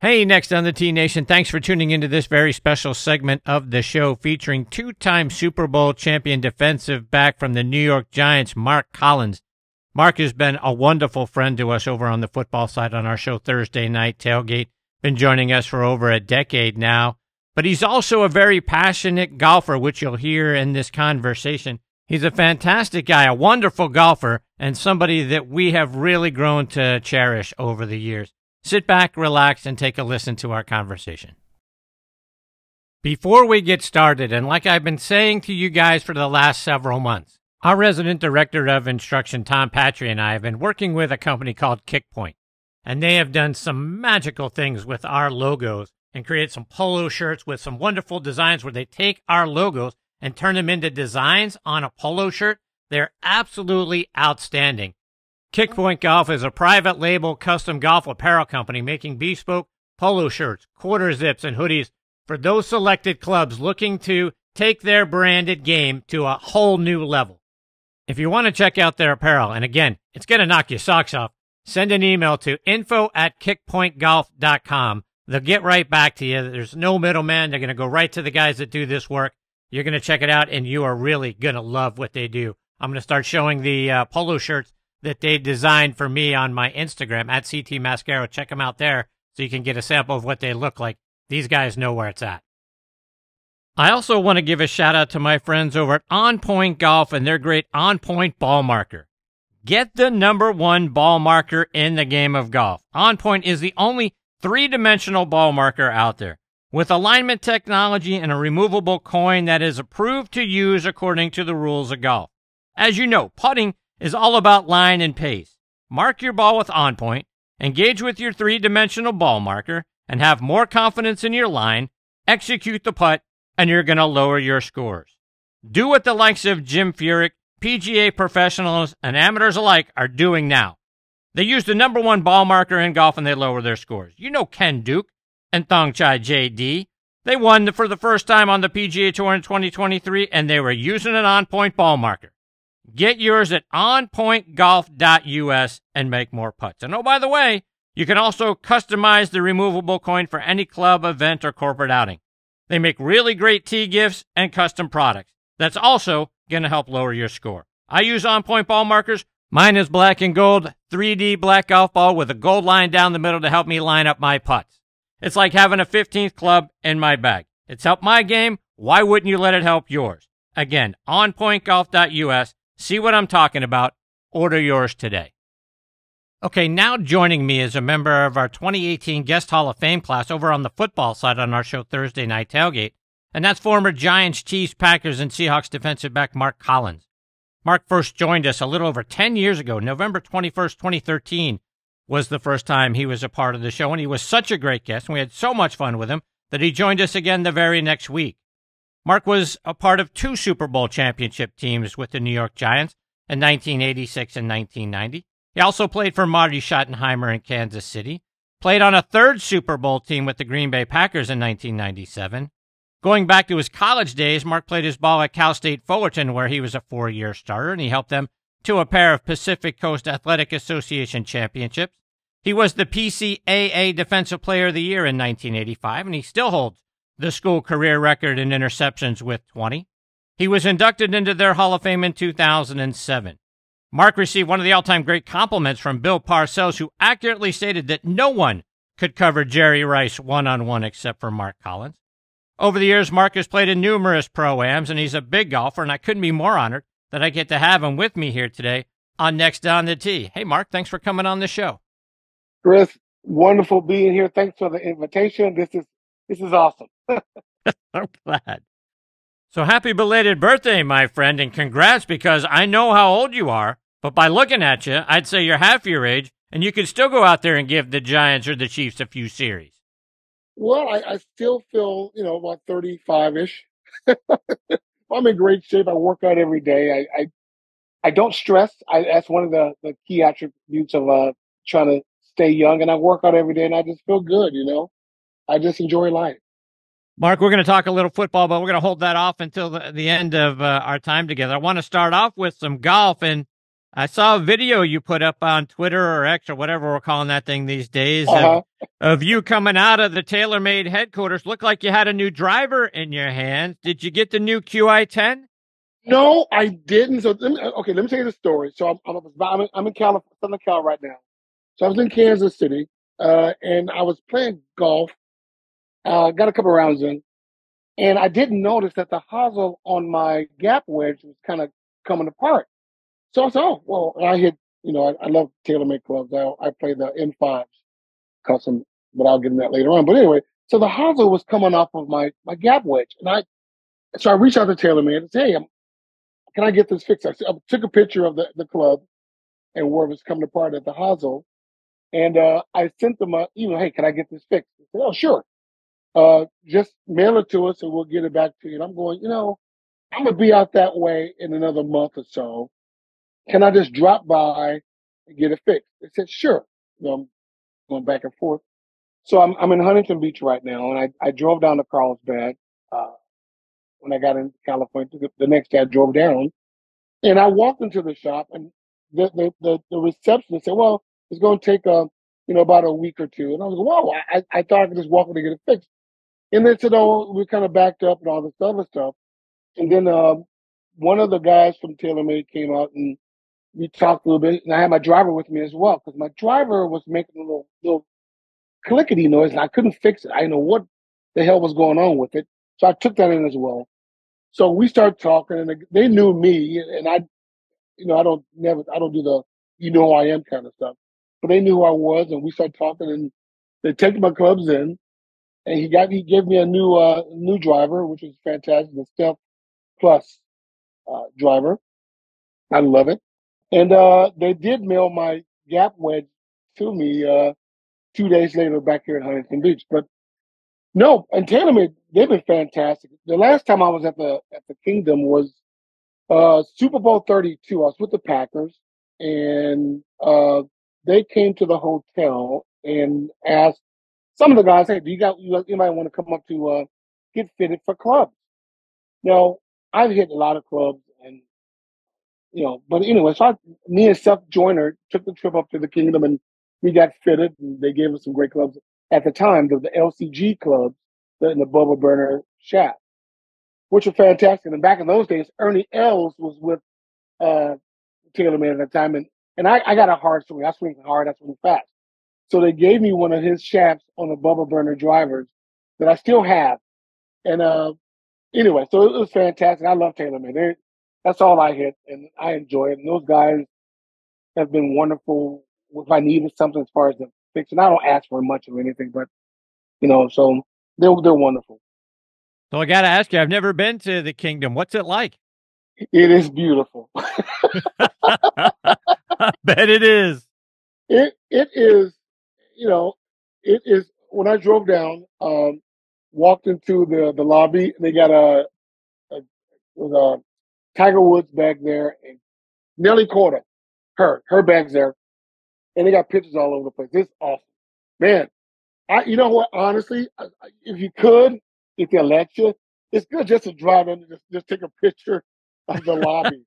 Hey, next on the T Nation, thanks for tuning into this very special segment of the show featuring two-time Super Bowl champion defensive back from the New York Giants, Mark Collins. Mark has been a wonderful friend to us over on the football side on our show Thursday Night Tailgate. Been joining us for over a decade now. But he's also a very passionate golfer, which you'll hear in this conversation. He's a fantastic guy, a wonderful golfer, and somebody that we have really grown to cherish over the years. Sit back, relax, and take a listen to our conversation. Before we get started, and like I've been saying to you guys for the last several months, our resident director of instruction, Tom Patry, and I have been working with a company called Kickpoint, and they have done some magical things with our logos and created some polo shirts with some wonderful designs where they take our logos and turn them into designs on a polo shirt. They're absolutely outstanding. Kickpoint Golf is a private label custom golf apparel company making bespoke polo shirts, quarter zips, and hoodies for those selected clubs looking to take their branded game to a whole new level. If you want to check out their apparel, and again, it's going to knock your socks off, send an email to info@kickpointgolf.com. They'll get right back to you. There's no middleman. They're going to go right to the guys that do this work. You're going to check it out, and you are really going to love what they do. I'm going to start showing the polo shirts that they designed for me on my Instagram at CT Mascaro. Check them out there so you can get a sample of what they look like. These guys know where it's at. I also want to give a shout out to my friends over at On Point Golf and their great On Point ball marker. Get the #1 ball marker in the game of golf. On Point is the only three-dimensional ball marker out there with alignment technology and a removable coin that is approved to use according to the rules of golf. As you know, putting is all about line and pace. Mark your ball with On Point, engage with your three-dimensional ball marker, and have more confidence in your line, execute the putt, and you're going to lower your scores. Do what the likes of Jim Furyk, PGA professionals, and amateurs alike are doing now. They use the #1 ball marker in golf and they lower their scores. You know Ken Duke and Thongchai JD. They won for the first time on the PGA Tour in 2023, and they were using an On Point ball marker. Get yours at onpointgolf.us and make more putts. And oh, by the way, you can also customize the removable coin for any club, event, or corporate outing. They make really great tee gifts and custom products. That's also going to help lower your score. I use On Point ball markers. Mine is black and gold, 3D black golf ball with a gold line down the middle to help me line up my putts. It's like having a 15th club in my bag. It's helped my game. Why wouldn't you let it help yours? Again, onpointgolf.us. See what I'm talking about. Order yours today. Okay, now joining me is a member of our 2018 Guest Hall of Fame class over on the football side on our show Thursday Night Tailgate, and that's former Giants, Chiefs, Packers, and Seahawks defensive back Mark Collins. Mark first joined us a little over 10 years ago. November 21st, 2013 was the first time he was a part of the show, and he was such a great guest, and we had so much fun with him that he joined us again the very next week. Mark was a part of 2 Super Bowl championship teams with the New York Giants in 1986 and 1990. He also played for Marty Schottenheimer in Kansas City, played on a 3rd Super Bowl team with the Green Bay Packers in 1997. Going back to his college days, Mark played his ball at Cal State Fullerton, where he was a 4-year starter, and he helped them to a pair of Pacific Coast Athletic Association championships. He was the PCAA Defensive Player of the Year in 1985, and he still holds the school career record in interceptions with 20. He was inducted into their Hall of Fame in 2007. Mark received one of the all-time great compliments from Bill Parcells, who accurately stated that no one could cover Jerry Rice one-on-one except for Mark Collins. Over the years, Mark has played in numerous pro-ams, and he's a big golfer, and I couldn't be more honored that I get to have him with me here today on Next on the Tee. Hey, Mark, thanks for coming on the show. Chris, wonderful being here. Thanks for the invitation. This is awesome. I'm glad. So happy belated birthday, my friend, and congrats, because I know how old you are, but by looking at you, I'd say you're half your age, and you could still go out there and give the Giants or the Chiefs a few series. Well, I still feel, about 35-ish. I'm in great shape. I work out every day. I don't stress. That's one of the key attributes of trying to stay young, and I work out every day, and I just feel good, I just enjoy life. Mark, we're going to talk a little football, but we're going to hold that off until the end of our time together. I want to start off with some golf, and I saw a video you put up on Twitter or X or whatever we're calling that thing these days Uh-huh. of you coming out of the TaylorMade headquarters. Looked like you had a new driver in your hands. Did you get the new QI10? No, I didn't. So okay, let me tell you the story. So I'm in California, Southern Cal right now. So I was in Kansas City, and I was playing golf. Got a couple rounds in, and I didn't notice that the hosel on my gap wedge was kind of coming apart. So I said, "Oh, well." And I hit, I love TaylorMade clubs. I play the M5s, custom, but I'll get into that later on. But anyway, so the hosel was coming off of my gap wedge, and I reached out to TaylorMade and said, "Hey, can I get this fixed?" I took a picture of the club and where it was coming apart at the hosel, and I sent them a email. Hey, can I get this fixed? They said, "Oh, sure. Just mail it to us and we'll get it back to you." And I'm going, I'm gonna be out that way in another month or so. Can I just drop by and get it fixed? They said, "Sure." I'm going back and forth. So I'm in Huntington Beach right now, and I drove down to Carlsbad uh, when I got in California. The next day I drove down, and I walked into the shop, and the receptionist said, "Well, it's going to take about a week or two." And I was like, "Wow, I thought I could just walk in to get it fixed." And they said, "Oh, we're kind of backed up and all this other stuff." And then one of the guys from TaylorMade came out and we talked a little bit. And I had my driver with me as well because my driver was making a little clickety noise and I couldn't fix it. I didn't know what the hell was going on with it. So I took that in as well. So we started talking and they knew me and I don't do the, who I am kind of stuff, but they knew who I was and we started talking and they took my clubs in and he gave me a new driver, which was fantastic, the Step Plus driver. I love it. And they did mail my Gap wedge to me 2 days later back here in Huntington Beach. But no, and TaylorMade, they've been fantastic. The last time I was at the Kingdom was Super Bowl 32. I was with the Packers, and they came to the hotel and asked some of the guys, "Hey, do anybody want to come up to get fitted for clubs?" Now, I've hit a lot of clubs, and but anyway, me and Seth Joyner took the trip up to the Kingdom, and we got fitted, and they gave us some great clubs at the time. The LCG clubs, in the Bubba Burner shaft, which were fantastic. And back in those days, Ernie Els was with uh, TaylorMade at the time, and I got a hard swing. I swing hard, I swing fast. So they gave me one of his shafts on the Bubba Burner drivers that I still have. And anyway, so it was fantastic. I love TaylorMade. That's all I hit, and I enjoy it. And those guys have been wonderful. If I needed something as far as the fix, and I don't ask for much or anything, but so they're wonderful. So I got to ask you, I've never been to the Kingdom. What's it like? It is beautiful. I bet it is. It is, you know, it is. When I drove down, walked into the lobby, they got was a Tiger Woods bag there, and Nelly Corda, her bag's there, and they got pictures all over the place. It's awesome, man. You know what? Honestly, if you could, if they let you, it's good just to drive in and just take a picture of the lobby.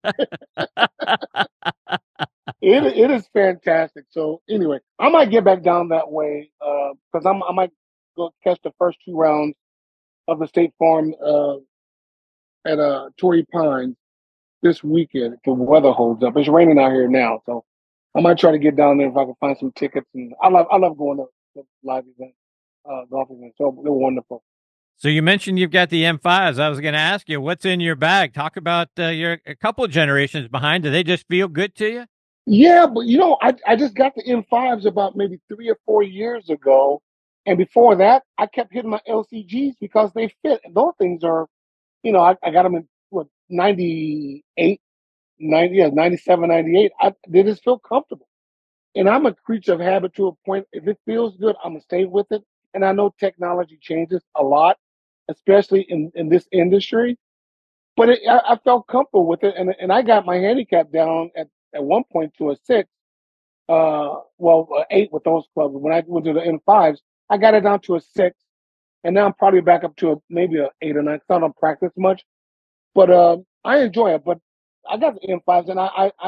It is fantastic. So anyway, I might get back down that way because I might go catch the first two rounds of the State Farm at Torrey Pines this weekend if the weather holds up. It's raining out here now, so I might try to get down there if I can find some tickets. And I love going to live events, golf events. So they're wonderful. So you mentioned you've got the M5s. I was going to ask you, what's in your bag? Talk about your a couple generations behind. Do they just feel good to you? Yeah, but I just got the M5s about maybe 3 or 4 years ago, and before that, I kept hitting my LCGs because they fit. And those things are, I got them in what 98, 90, yeah, 97, 98. They just feel comfortable. And I'm a creature of habit to a point. If it feels good, I'm gonna stay with it. And I know technology changes a lot, especially in this industry. But I felt comfortable with it, and I got my handicap down at one point to a 6. Well, 8 with those clubs. When I went to the M5s, I got it down to a 6, and now I'm probably back up to maybe a 8 or 9. 'Cause I don't practice much, but I enjoy it. But I got the M5s, and I'm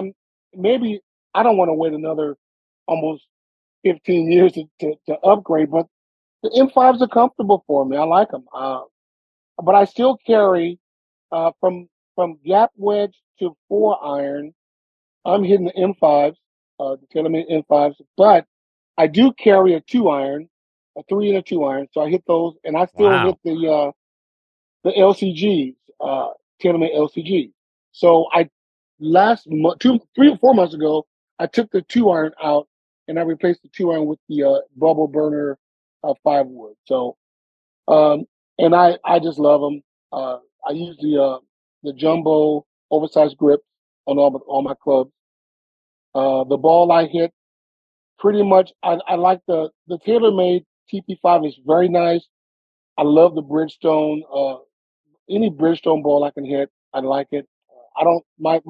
maybe I don't want to wait another almost 15 years to upgrade, but the M5s are comfortable for me. I like them. But I still carry from gap wedge to 4 iron. I'm hitting the M5s, the TaylorMade M5s, but I do carry a 2 iron, a 3 and a 2 iron. So I hit those, and I still hit Wow. the LCGs, TaylorMade LCG. So I last month, 3 or 4 months ago, I took the 2 iron out and I replaced the 2 iron with the bubble burner 5 wood. So um, and I just love them. I use the jumbo oversized grips on all my clubs. The ball I hit pretty much. I like the TaylorMade TP5 is very nice. I love the Bridgestone. Any Bridgestone ball I can hit, I like it. I don't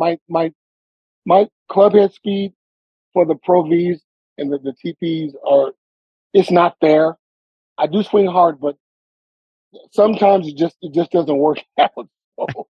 my club head speed for the Pro Vs and the TPs are it's not there. I do swing hard, but sometimes it just doesn't work out. So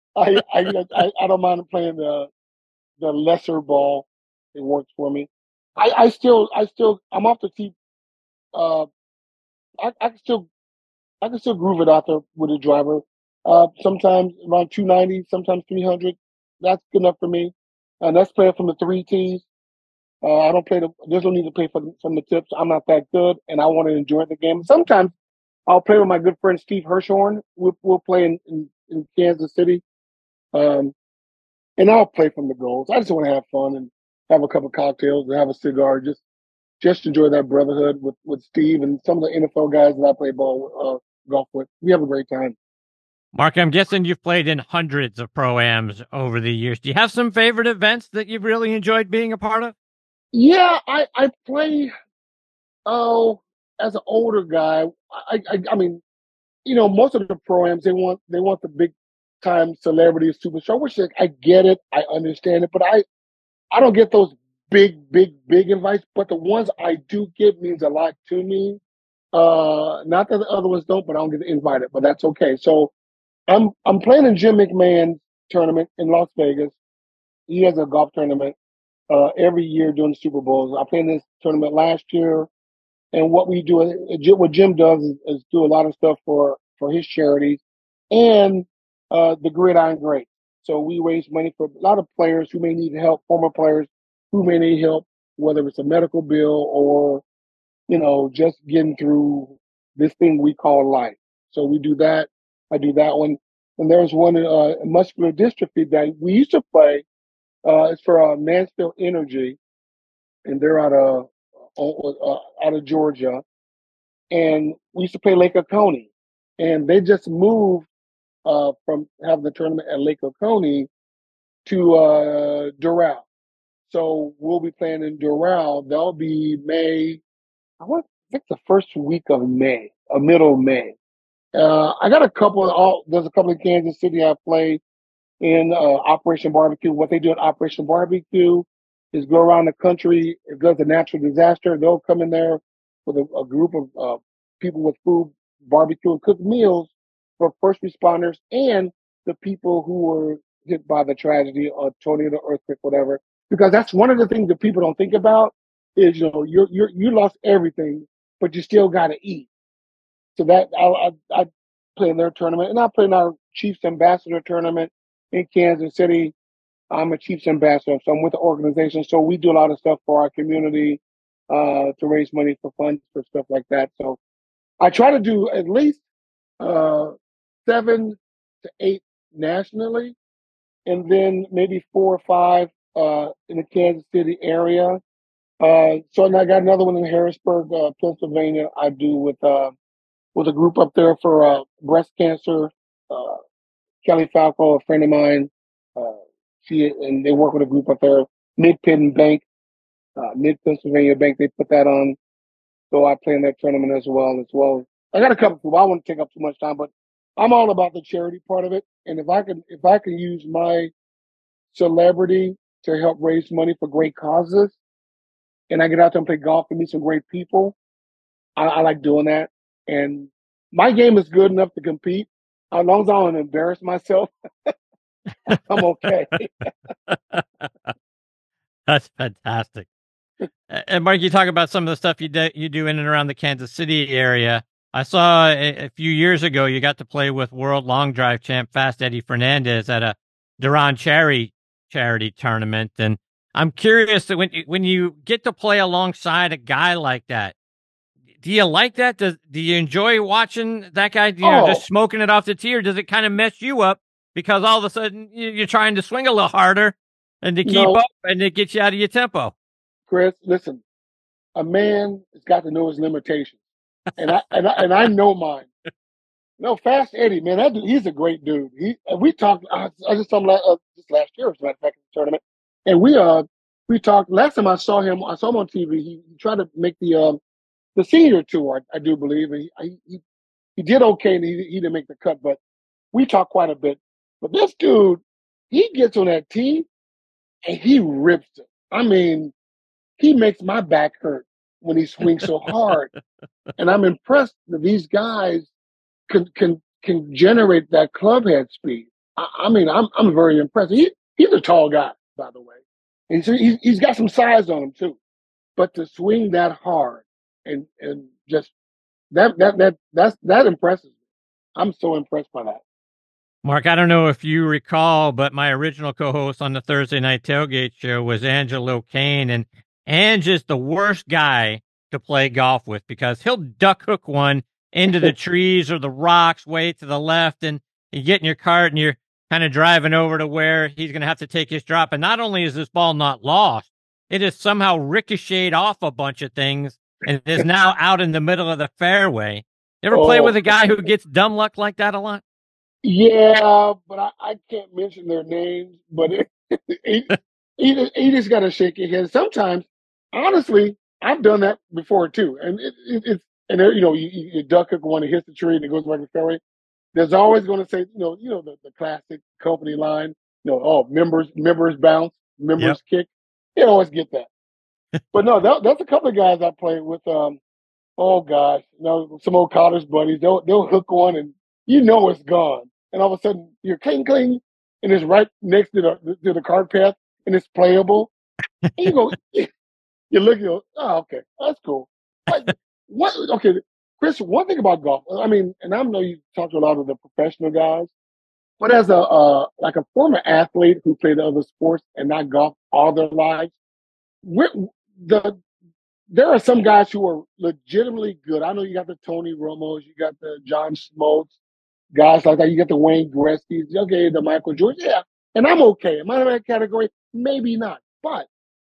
I don't mind playing the lesser ball. It works for me. I still I'm off the tee. Uh, I can still groove it out there with a driver. Sometimes around 290, sometimes 300. That's good enough for me. And that's playing from the three tees. I don't play there's no need to play from the tips. I'm not that good, and I want to enjoy the game. Sometimes I'll play with my good friend Steve Hirschhorn. We'll play in Kansas City, um, and I'll play from the goals. I just want to have fun and have a couple cocktails and have a cigar. Just enjoy that brotherhood with Steve and some of the NFL guys that I play golf with. We have a great time. Mark, I'm guessing you've played in hundreds of pro-ams over the years. Do you have some favorite events that you've really enjoyed being a part of? Yeah, I play. Oh, as an older guy, I mean, most of the programs they want the big time celebrity superstar, which I get it, I understand it, but I don't get those big invites. But the ones I do get means a lot to me. Not that the other ones don't, but I don't get invited, but that's okay. So I'm playing in Jim McMahon's tournament in Las Vegas. He has a golf tournament every year during the Super Bowls. I played in this tournament last year. And what we do, what Jim does is do a lot of stuff for his charities and the Gridiron Great. So we raise money for a lot of players who may need help, former players who may need help, whether it's a medical bill or just getting through this thing we call life. So we do that. I do that one. And there's one muscular dystrophy that we used to play. It's for Mansfield Energy, and they're out of Georgia, and we used to play Lake Oconee, and they just moved from having the tournament at Lake Oconee to Doral. So we'll be playing in Doral. That'll be May. I think the first week of May, middle of May. I got a couple. There's a couple in Kansas City I play in Operation Barbecue. What they do at Operation Barbecue is go around the country. If there's a natural disaster, they'll come in there with a group of people with food, barbecue, and cook meals for first responders and the people who were hit by the tragedy or tornado, earthquake, whatever. Because that's one of the things that people don't think about is you lost everything, but you still got to eat. So that I play in their tournament, and I play in our Chiefs Ambassador tournament in Kansas City. I'm a Chiefs Ambassador, so I'm with the organization. So we do a lot of stuff for our community to raise money for funds for stuff like that. So I try to do at least uh, 7 to 8 nationally, and then maybe 4 or 5 in the Kansas City area. So and I got another one in Harrisburg, Pennsylvania. I do with a group up there for breast cancer. Uh, Kelly Falco, a friend of mine, uh, they work with a group up there, Mid Penn Bank, Mid Pennsylvania Bank. They put that on, so I play in that tournament as well. I got a couple people. I won't take up too much time, but I'm all about the charity part of it. And if I can use my celebrity to help raise money for great causes, and I get out there and play golf and meet some great people, I like doing that. And my game is good enough to compete. As long as I don't embarrass myself, I'm okay. That's fantastic. And Mike, you talk about some of the stuff you do in and around the Kansas City area. I saw a few years ago you got to play with World Long Drive champ Fast Eddie Fernandez at a Duran charity tournament, and I'm curious that when you get to play alongside a guy like that, do you like that? Do you enjoy watching that guy? Just Oh, smoking it off the tee, or does it kind of mess you up because all of a sudden you're trying to swing a little harder and to keep no, up, and it gets you out of your tempo? Chris, listen, a man has got to know his limitations. And I know mine. No, Fast Eddie, man, that dude, he's a great dude. We talked. I just saw him just last year, as a matter of fact, in the tournament, and we talked. Last time I saw him on TV. He tried to make the senior tour, I do believe, and he did okay, and he didn't make the cut. But we talked quite a bit. But this dude, he gets on that tee and he rips it. I mean, he makes my back hurt when he swings so hard, and I'm impressed that these guys can generate that club head speed. I mean, I'm very impressed. He's a tall guy, by the way, and so he's got some size on him too. But to swing that hard and just that impresses me. I'm so impressed by that. Mark, I don't know if you recall, but my original co-host on the Thursday Night Tailgate show was Angelo Kane, and Ange is the worst guy to play golf with because he'll duck hook one into the trees or the rocks way to the left, and you get in your cart and you're kind of driving over to where he's going to have to take his drop. And not only is this ball not lost, it is somehow ricocheted off a bunch of things and is now out in the middle of the fairway. You ever play with Oh a guy who gets dumb luck like that a lot? yeah, but I can't mention their names. But he, he just got to shake your head. Sometimes, honestly, I've done that before too, and it's and there, you duck hook one, it hits the tree, and it goes back to the fairway. There's always going to say, the classic company line, oh, members bounce, Yep. members kick. You always get that. But no, that's a couple of guys I played with. Oh gosh, some old college buddies. They'll hook one, and it's gone. And all of a sudden, you're cling cling, and it's right next to the cart path, and it's playable. And you go, you look, oh, okay, that's cool. But what? Okay, Chris. One thing about golf, I mean, and I know you talk to a lot of the professional guys, but as a like a former athlete who played other sports and not golf all their lives, we're, the there are some guys who are legitimately good. I know you got the Tony Romos, you got the John Smoltz, guys like that. You got the Wayne Gretzky's, okay, the Michael Jordan, yeah. And I'm okay. Am I in that category? Maybe not. But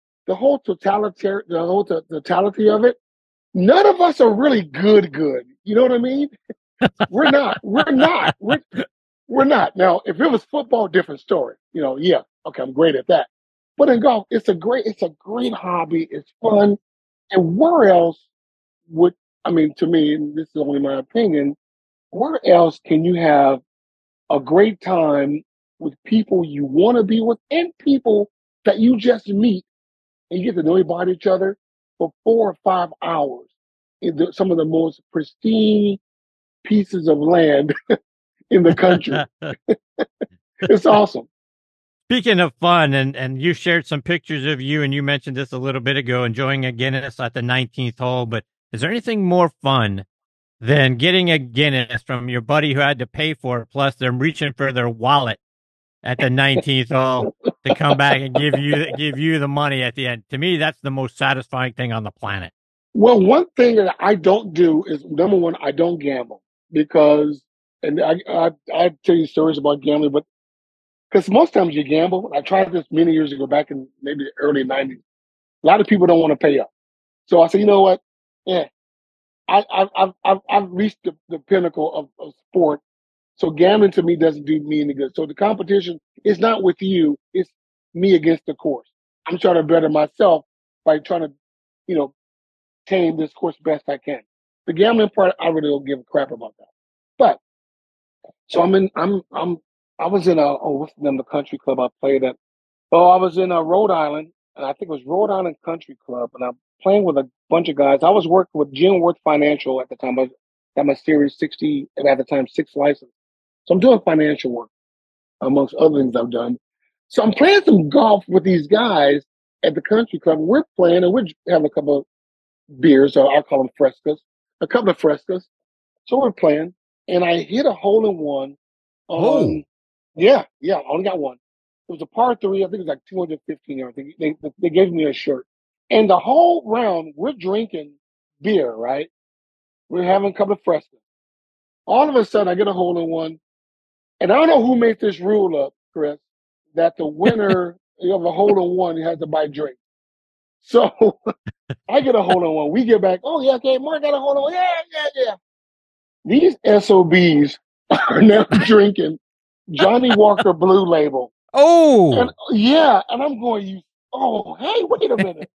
the whole totality of it, none of us are really good. Good. You know what I mean? We're not. We're not. We're not. Now, if it was football, different story. Yeah, okay, I'm great at that. But in golf, it's a great hobby. It's fun. And where else would, I mean, to me, and this is only my opinion, where else can you have a great time with people you want to be with and people that you just meet and you get to know about each other for 4 or 5 hours in some of the most pristine pieces of land in the country? It's awesome. Speaking of fun, and you shared some pictures of you, and you mentioned this a little bit ago, enjoying a Guinness at the 19th hole. But is there anything more fun than getting a Guinness from your buddy who had to pay for it, plus them reaching for their wallet at the 19th hole to come back and give you the money at the end? To me, that's the most satisfying thing on the planet. Well, one thing that I don't do is number one, I don't gamble because, and I tell you stories about gambling, but because most times you gamble, I tried this many years ago, back in maybe the early '90s. A lot of people don't want to pay up, so I said, you know what? Yeah, I've reached the pinnacle of sport, so gambling to me doesn't do me any good. So the competition is not with you; it's me against the course. I'm trying to better myself by trying to, you know, tame this course best I can. The gambling part, I really don't give a crap about that. But so I was in what's the name of the country club I played at? Oh, I was in Rhode Island, and I think it was Rhode Island Country Club, and I'm playing with a bunch of guys. I was working with Jim Worth Financial at the time. I got my Series 60, and at the time, 6 license. So I'm doing financial work, amongst other things I've done. So I'm playing some golf with these guys, at the country club. We're playing and we're having a couple of beers, or I call them frescas, a couple of frescas. So we're playing, and I hit a hole in one Oh, on, yeah, I only got one. It was a par three. I think it was like 215 or everything. They gave me a shirt. And the whole round, we're drinking beer, right? We're having a couple of frescas. All of a sudden, I get a hole in one. And I don't know who made this rule up, Chris, that the winner of a hole in one has to buy drinks. So I get a hole in one. We get back. Oh yeah, okay. Mark got a hole in one. Yeah, yeah, yeah. These SOBs are now drinking Johnny Walker Blue Label, and oh, yeah, and I'm going. You. Oh, hey, wait a minute.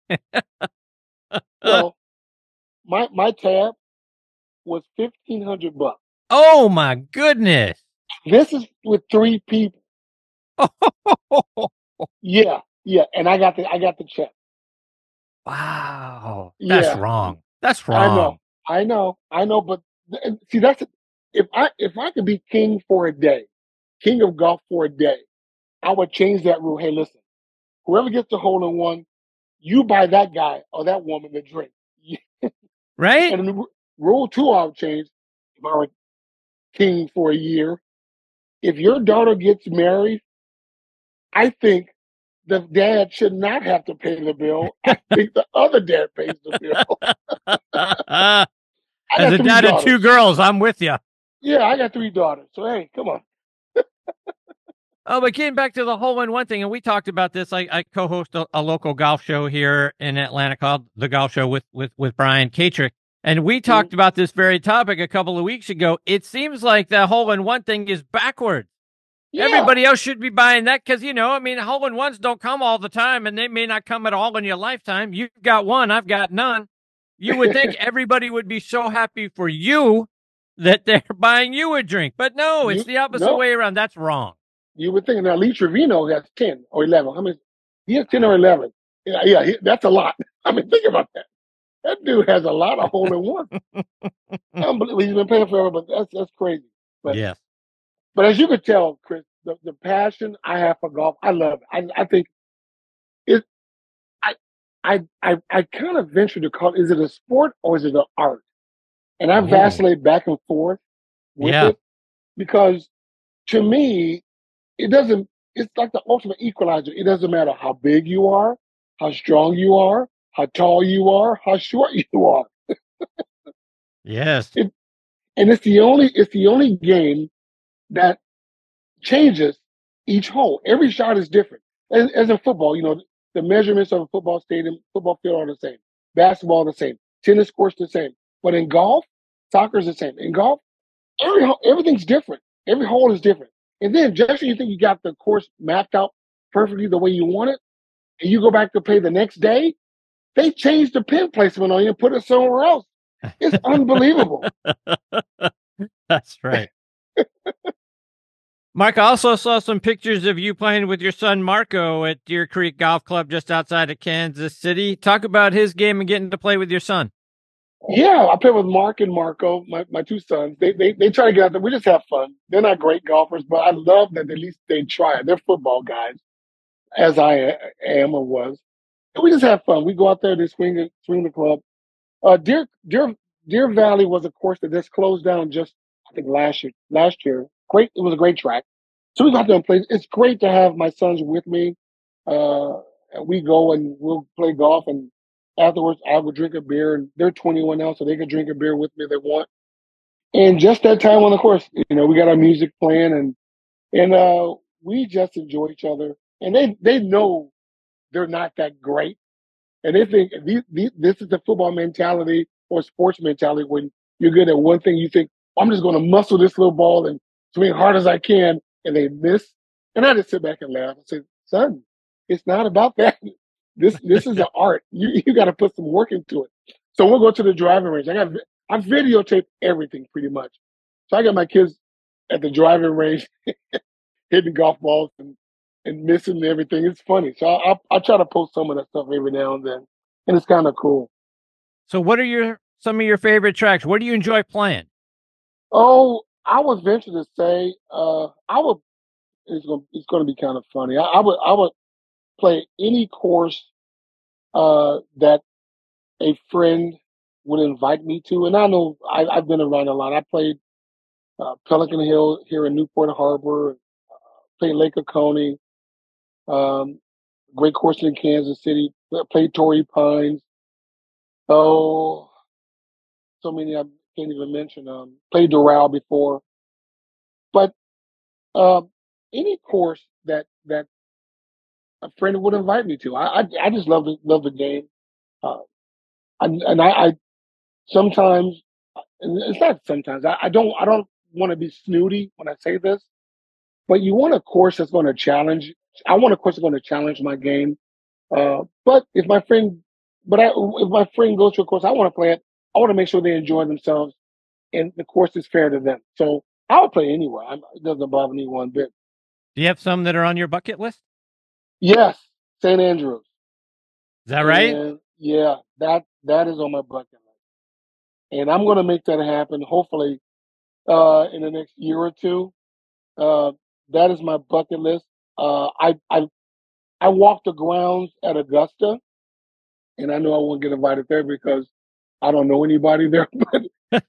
So my tab was $1,500. oh my goodness. This is with three people. Yeah, yeah, and I got the check. Wow. That's Yeah, wrong. That's I know, wrong. I know, but see, if I could be king for a day, king of golf for a day, I would change that rule. Hey, listen, whoever gets the hole in one, you buy that guy or that woman a drink. Right? And then rule two, I would change if I were king for a year. If your daughter gets married, I think the dad should not have to pay the bill. I think the other dad pays the bill. As I got a three dad of two daughters. girls, I'm with you. Yeah, I got three daughters. So hey, come on. Oh, but getting back to the hole in one thing, and we talked about this. I co-host a local golf show here in Atlanta called The Golf Show with Brian Katrick. And we Mhm. talked about this very topic a couple of weeks ago. It seems like the hole in one thing is backwards. Yeah. Everybody else should be buying that because, I mean, hole in ones don't come all the time and they may not come at all in your lifetime. You've got one, I've got none. You would think everybody would be so happy for you that they're buying you a drink. But no, it's you the opposite no, way around. That's wrong. you would think now Lee Trevino has 10 or 11. How many? He has 10 or Wow. 11. That's a lot. I mean, think about that. That dude has a lot of hole in one. Unbelievable. He's been paying forever, but that's crazy. But Yes. but as you could tell, Chris, the passion I have for golf, I love it. I think it. I I kind of venture to call is it a sport or is it an art? And I Oh, vacillate back and forth with yeah. it because to me, it doesn't. It's like the ultimate equalizer. It doesn't matter how big you are, how strong you are, how tall you are, how short you are. Yes. It, and it's the only game that changes each hole. Every shot is different. As in football, the measurements of a football stadium, football field are the same. Basketball the same. Tennis courts the same. But in golf, soccer is the same. In golf, everything's different. Every hole is different. And then just when you think you got the course mapped out perfectly the way you want it, and you go back to play the next day, they change the pin placement on you and put it somewhere else. It's unbelievable. That's right. Mark, I also saw some pictures of you playing with your son Marco at Deer Creek Golf Club just outside of Kansas City. Talk about his game and getting to play with your son. Yeah, I play with Mark and Marco, my two sons. They try to get out there. We just have fun. They're not great golfers, but I love that at least they try. They're football guys, as I am or was. And we just have fun. We go out there, they swing the club. Deer Valley was a course that just closed down just I think last year. Last year, great. It was a great track. So we got there and played. It's great to have my sons with me. And we go and we'll play golf, and afterwards I would drink a beer. And they're 21 now, so they can drink a beer with me if they want. And just that time on the course, we got our music playing, and we just enjoy each other. And they know they're not that great, and they think this is the football mentality or sports mentality when you're good at one thing. You think, I'm just going to muscle this little ball and swing hard as I can, and they miss. And I just sit back and laugh and say, son, it's not about that. This is an art. You got to put some work into it. So we'll go to the driving range. I videotape everything pretty much. So I got my kids at the driving range hitting golf balls and missing everything. It's funny. So I try to post some of that stuff every now and then, and it's kind of cool. So, what are some of your favorite tracks? What do you enjoy playing? Oh, I would venture to say, I would. It's going to be kind of funny. I would play any course that a friend would invite me to. And I know I've been around a lot. I played Pelican Hill here in Newport Harbor, played Lake Oconee, um, great course in Kansas City, played Torrey Pines. Oh, so many I can't even mention. Played Doral before, but uh, any course that a friend would invite me to, I just love the game. Uh, I sometimes, and it's not sometimes. I don't want to be snooty when I say this, but you want a course that's going to challenge. I want a course that's going to challenge my game. But if my friend, if my friend goes to a course, I want to play it. I want to make sure they enjoy themselves and the course is fair to them. So I'll play anywhere. It doesn't bother me one bit. Do you have some that are on your bucket list? Yes, St. Andrews, Is that right? and yeah, that is on my bucket list, and I'm going to make that happen. Hopefully, in the next year or two. Uh, that is my bucket list. I walked the grounds at Augusta, and I know I won't get invited there because I don't know anybody there. But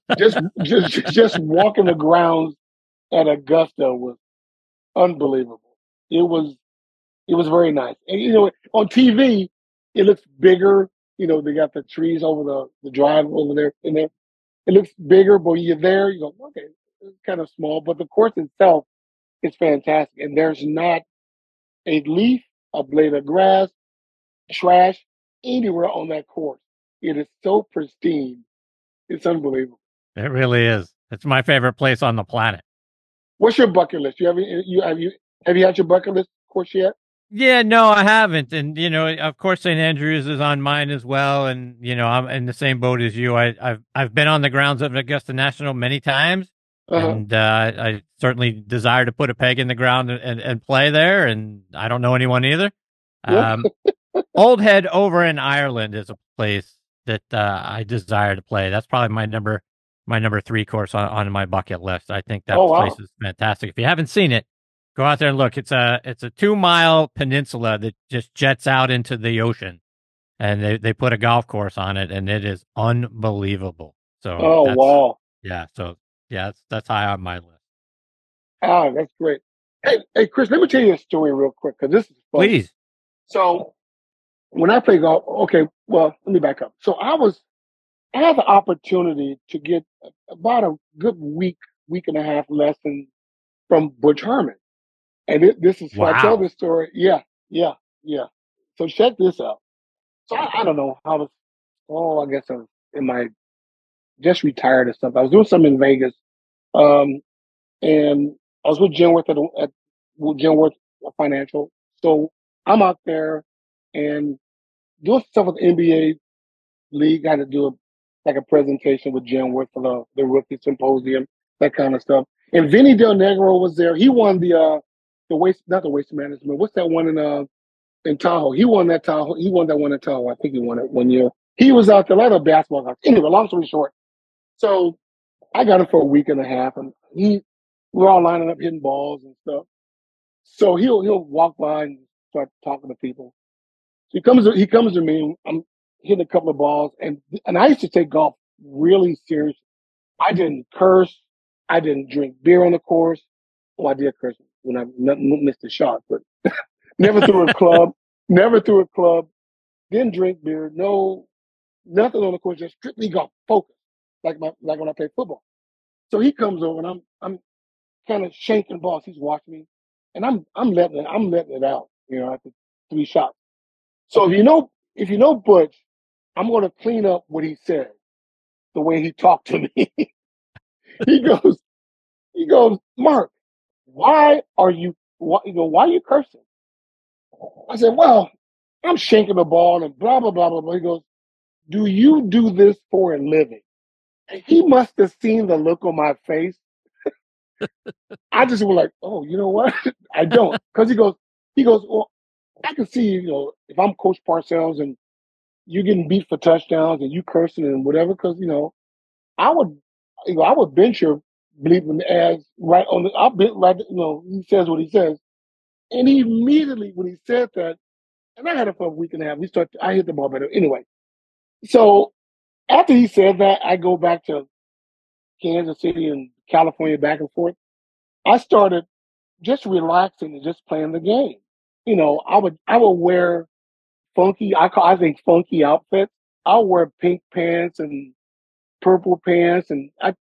just walking the grounds at Augusta was unbelievable. It was it was very nice. And on TV, it looks bigger. They got the trees over the drive over there, and there it looks bigger. But when you're there, you go, okay, it's kind of small. But the course itself is fantastic, and there's not a leaf, a blade of grass, trash anywhere on that course. It is so pristine. It's unbelievable. It really is. It's my favorite place on the planet. What's your bucket list? Have you had your bucket list course yet? Yeah, no, I haven't. And, of course, St. Andrews is on mine as well. And, I'm in the same boat as you. I've been on the grounds of Augusta National many times. Uh-huh. And I certainly desire to put a peg in the ground and play there. And I don't know anyone either. Yeah. Um, Old Head over in Ireland is a place that I desire to play. That's probably my number three course on my bucket list. I think that Oh place wow. is fantastic. If you haven't seen it, go out there and look. It's a 2 mile peninsula that just jets out into the ocean, and they put a golf course on it, and it is unbelievable. So Oh wow. yeah, that's high on my list. Ah, that's great. Hey, Chris, let me tell you a story real quick because this is funny. Please. So when I play golf, okay, well, let me back up. So I had the opportunity to get about a good week and a half lesson from Butch Herman. And this is, so I tell Wow. this story. Yeah, yeah, yeah. So check this out. So I don't know how to, I guess I was in my, just retired or something. I was doing something in Vegas. Um, and I was with Genworth with Genworth Financial. So I'm out there and doing stuff with the NBA league. I had to do like a presentation with Genworth for the rookie symposium, that kind of stuff. And Vinny Del Negro was there. He won the waste, not the waste management. What's that one in Tahoe? He won that Tahoe. He won that one in Tahoe. I think he won it one year. He was out there, a lot of basketball guys. Anyway, long story short. So I got him for a week and a half, and we're all lining up hitting balls and stuff. So he'll walk by and start talking to people. So he comes to me. I'm hitting a couple of balls, and I used to take golf really serious. I didn't curse. I didn't drink beer on the course. Well, I did curse when I missed a shot, but never threw a club. Never threw a club. Didn't drink beer. No, nothing on the course. Just strictly golf, focus, like when I play football. So he comes over, and I'm kind of shanking balls. He's watching me, and I'm letting it out. After three shots. So if you know Butch, I'm going to clean up what he said, the way he talked to me. he goes, he goes, Mark, why are you cursing? I said, well, I'm shanking the ball and blah blah blah blah blah. He goes, do you do this for a living? And he must have seen the look on my face. I just was like, oh, you know what? I don't, because he goes, well, I can see, if I'm Coach Parcells and you're getting beat for touchdowns and you cursing and whatever, because I would, I would bench your bleeping ass right on the. I'll bet right. He says what he says, and he immediately when he said that, And I had it for a week and a half. I hit the ball better. Anyway, so after he said that, I go back to Kansas City and California back and forth. I started just relaxing and just playing the game. I would wear I think funky outfits. I'll wear pink pants and purple pants, and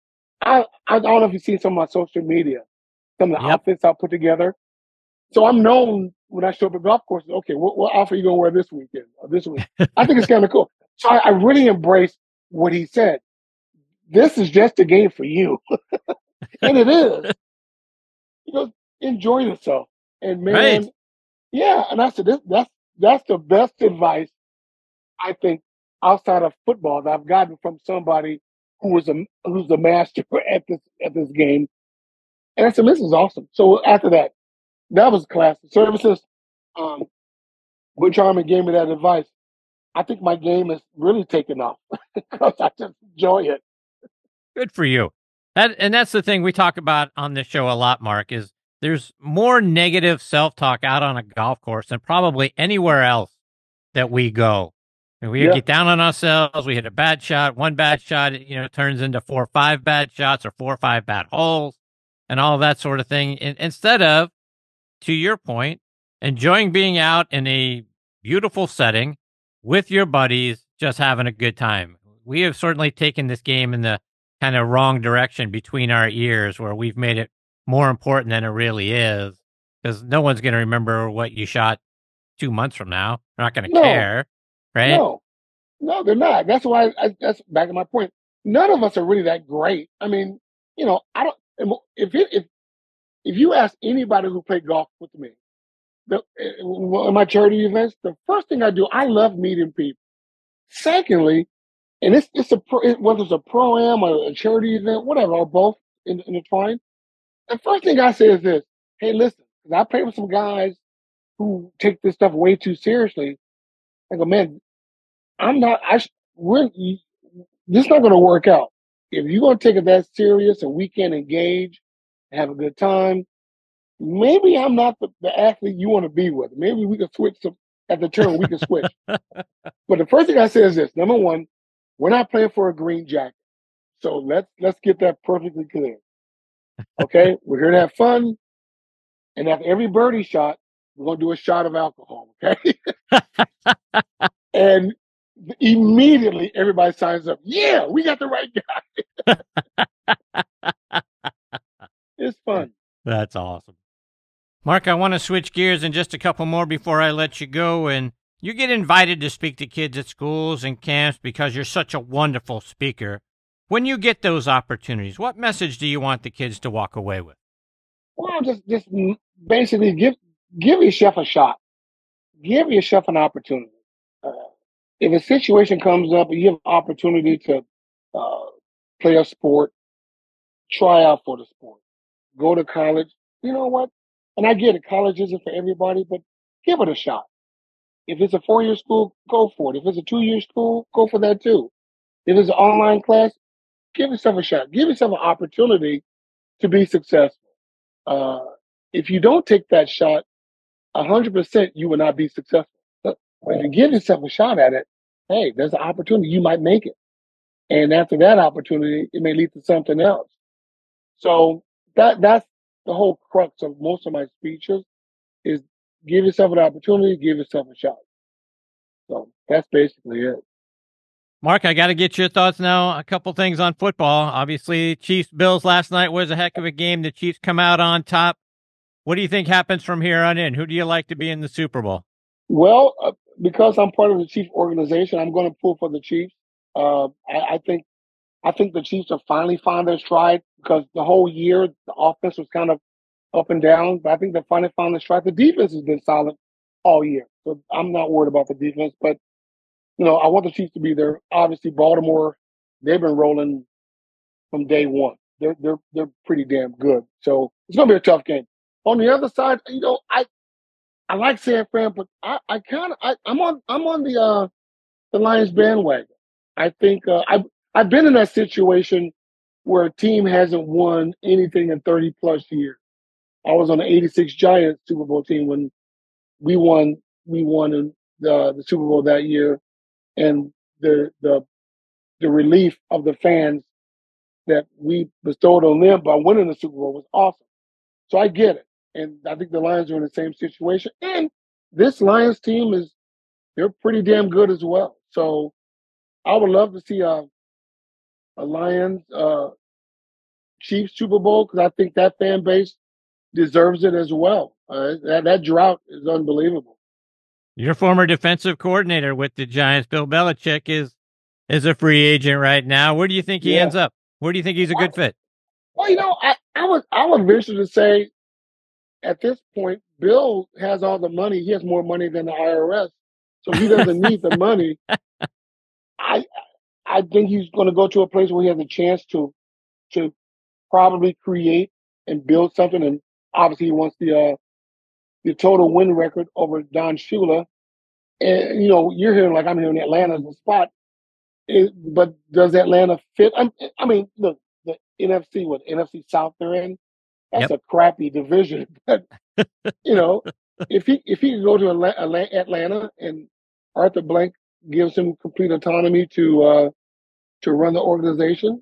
I don't know if you've seen some of my social media, some of the Yep. outfits I put together. So I'm known when I show up at golf courses. Okay, what outfit are you gonna wear this weekend or this week? I think it's kind of cool. So I really embrace what he said. This is just a game for you, and it is. You know, enjoy yourself. And Right. man, yeah. And I said that's the best advice I think outside of football that I've gotten from somebody who's a master at this game. And I said, this is awesome. So after that, that was class. So ever since um, Butch Harmon gave me that advice, I think my game has really taken off because I just enjoy it. Good for you. That's the thing we talk about on this show a lot, Mark, is there's more negative self-talk out on a golf course than probably anywhere else that we go. And we Yeah. get down on ourselves, we hit a bad shot, one bad shot, turns into 4 or 5 bad shots or 4 or 5 bad holes and all that sort of thing. And instead of, to your point, enjoying being out in a beautiful setting with your buddies, just having a good time. We have certainly taken this game in the kind of wrong direction between our ears where we've made it more important than it really is because no one's going to remember what you shot 2 months from now. They're not going to No, care, right? no, no, they're not. That's why that's back to my point. None of us are really that great. I mean, I don't. If you ask anybody who played golf with me, in my charity events, the first thing I do, I love meeting people. Secondly, and whether it's a pro am or a charity event, whatever, or both intertwined. The first thing I say is this: Hey, listen, 'cause I play with some guys who take this stuff way too seriously. I go, man, I'm not. This is not going to work out. If you're going to take it that serious and we can't engage, and have a good time, maybe I'm not the athlete you want to be with. Maybe we can switch at the turn. We can switch. But the first thing I say is this: number one, we're not playing for a green jacket. So let's get that perfectly clear. Okay, we're here to have fun, and after every birdie shot, we're gonna do a shot of alcohol. Okay, and immediately everybody signs up. Yeah, we got the right guy. It's fun. That's awesome. Mark, I want to switch gears in just a couple more before I let you go. And you get invited to speak to kids at schools and camps because you're such a wonderful speaker. When you get those opportunities, what message do you want the kids to walk away with? Well, just basically give yourself a shot. Give yourself an opportunity. Uh, if a situation comes up and you have an opportunity to uh, play a sport, try out for the sport. Go to college. You know what? And I get it. College isn't for everybody, but give it a shot. If it's a 4-year school, go for it. If it's a 2-year school, go for that too. If it's an online class, give yourself a shot. Give yourself an opportunity to be successful. Uh, if you don't take that shot, 100% you will not be successful. But if you give yourself a shot at it, hey, there's an opportunity. You might make it. And after that opportunity, it may lead to something else. So that's the whole crux of most of my speeches is give yourself an opportunity, give yourself a shot. So that's basically it. Mark, I got to get your thoughts now. A couple things on football. Obviously, Chiefs Bills last night was a heck of a game. The Chiefs come out on top. What do you think happens from here on in? Who do you like to be in the Super Bowl? Well, because I'm part of the Chiefs organization, I'm going to pull for the Chiefs. I think the Chiefs have finally found their stride because the whole year the offense was kind of up and down, but I think they finally found their stride. The defense has been solid all year, so I'm not worried about the defense. But I want the Chiefs to be there. Obviously, Baltimore, they've been rolling from day one. They're pretty damn good. So it's gonna be a tough game. On the other side, I like San Fran, but I'm on the Lions bandwagon. I think I've been in that situation where a team hasn't won anything in 30 plus years. I was on the '86 Giants Super Bowl team when we won we won in the Super Bowl that year, and the the the relief of the fans that we bestowed on them by winning the Super Bowl was awesome. So I get it, and I think the Lions are in the same situation. And this Lions team is they're pretty damn good as well. So I would love to see a Lions Chiefs Super Bowl because I think that fan base deserves it as well. That drought is unbelievable. Your former defensive coordinator with the Giants, Bill Belichick, is a free agent right now. Where do you think he Yeah. ends up? Where do you think he's a good fit? Well, I would venture to say at this point, Bill has all the money. He has more money than the IRS, so he doesn't need the money. I I think he's going to go to a place where he has a chance to probably create and build something. And obviously, he wants the total win record over Don Shula. And you're hearing like I'm hearing Atlanta as a spot. But does Atlanta fit? I mean, look, the NFC, what NFC South they're in, that's Yep. a crappy division. But you know, if he could go to Atlanta and Arthur Blank gives him complete autonomy to run the organization,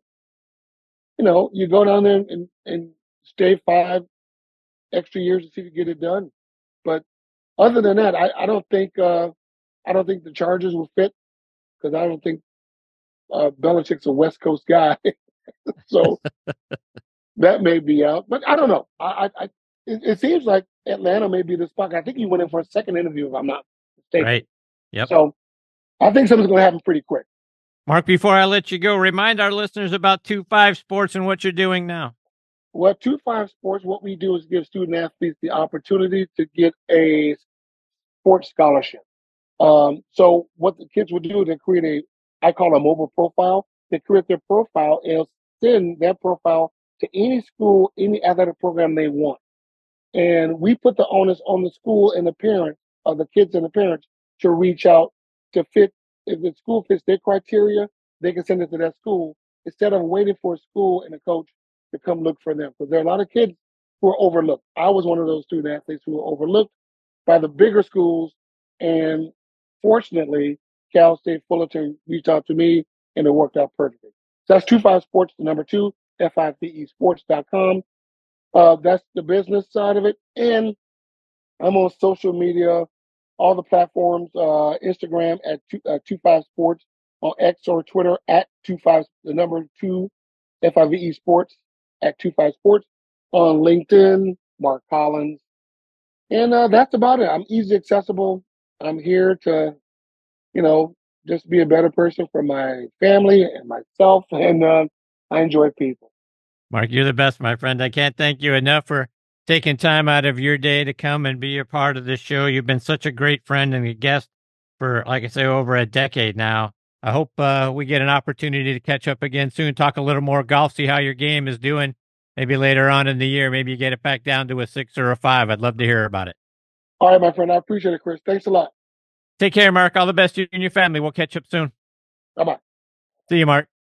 you go down there and stay 5 extra years to see if you get it done. But other than that, I don't think the Chargers will fit because I don't think Belichick's a West Coast guy, so that may be out. But I don't know. It seems like Atlanta may be the spot. I think he went in for a second interview, if I'm not mistaken. Right. Yep. So I think something's going to happen pretty quick. Mark, before I let you go, remind our listeners about 2-5 Sports and what you're doing now. Well, 2-5 Sports, what we do is give student athletes the opportunity to get a sports scholarship. So what the kids will do, they create I call a mobile profile. They create their profile and send that profile to any school, any athletic program they want. And we put the onus on the school and the parents, of the kids and the parents, to reach out to fit. If the school fits their criteria, they can send it to that school instead of waiting for a school and a coach to come look for them. Because there are a lot of kids who are overlooked. I was one of those student athletes who were overlooked by the bigger schools. And fortunately, Cal State Fullerton reached out to me and it worked out perfectly. So that's 2-5 Sports, the number 2, FIVEsports.com. That's the business side of it. And I'm on social media, all the platforms, Instagram at 2-5 Sports, on X or Twitter at 2-5, the number 2, FIVE Sports at 2-5 Sports, on LinkedIn, Mark Collins. And that's about it. I'm easy accessible. I'm here to, just be a better person for my family and myself. And I enjoy people. Mark, you're the best, my friend. I can't thank you enough for taking time out of your day to come and be a part of this show. You've been such a great friend and a guest for, like I say, over a decade now. I hope we get an opportunity to catch up again soon, talk a little more golf, see how your game is doing. Maybe later on in the year, maybe you get it back down to a 6 or a 5. I'd love to hear about it. All right, my friend. I appreciate it, Chris. Thanks a lot. Take care, Mark. All the best to you and your family. We'll catch up soon. Bye-bye. See you, Mark.